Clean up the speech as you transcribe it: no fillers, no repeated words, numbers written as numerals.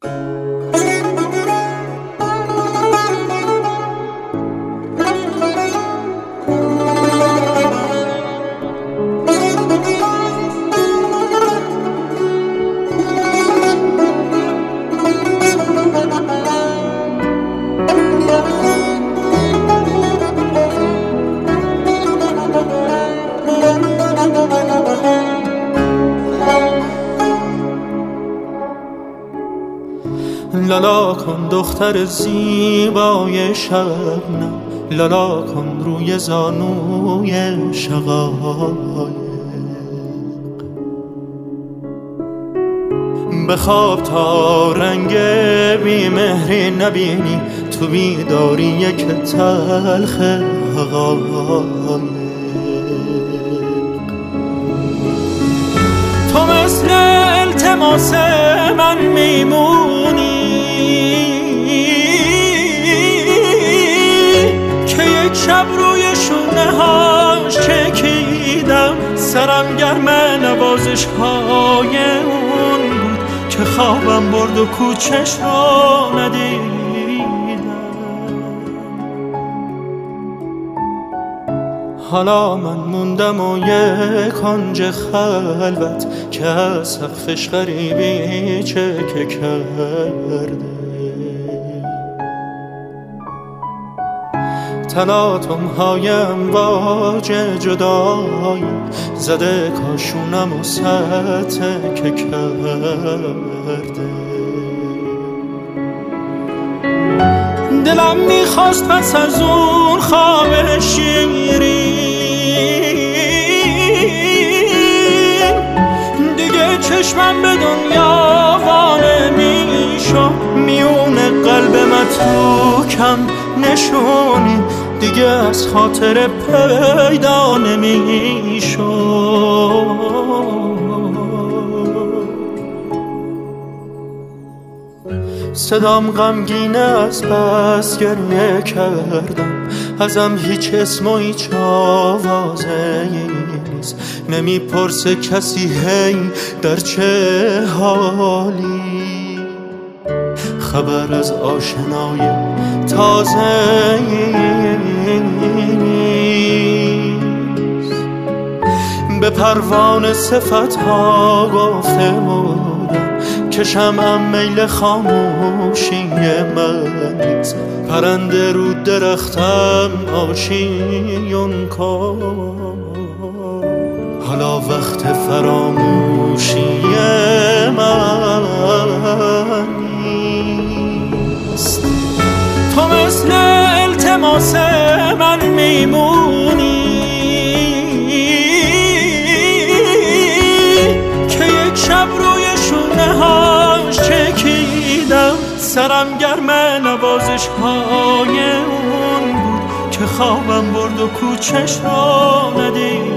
لالا کن دختر زیبای شبنم، لالا کن روی زانوی شقایق. بخواب تا رنگ بیمهری نبینی، تو بیداری یک تلخ حقایق. تو مثل التماس من میمونی که یک شب روی شونه هاش چکیدم، سرم گرم نوازش های اون بود که خوابم برد و کوچش رو ندیدم. حالا من موندم و یک کنج خلوت که از سقفش غریبی چکه کرده. تلاطم های امواج جدایی زده کاشونم و سطح که کرده. دلم میخواست پس از اون خواب شیرین دیگه چشمم به دنیا وانه میشو، میونه قلب متروکم نشونی دیگه از خاطر پیدا نمیشو. صدام غمگینه از بس گریه کردم، ازم هیچ اسم و هیچ آوازه‌ای نیست. نمیپرسه کسی هی در چه حالی، خبر از آشنای تازه‌ای نیست. به پروانه صفت‌ها گفته بودم که شمعم میل خاموشی من نیست. پرنده رو درختم آشیون کن، حالا وقت فراموشی من نیست. تو مثل التماس من میمونی که یک شب روی شونه هاش چکیدم، سرم گرم نوازش های اون بود که خوابم برد و کوچش رو ندید.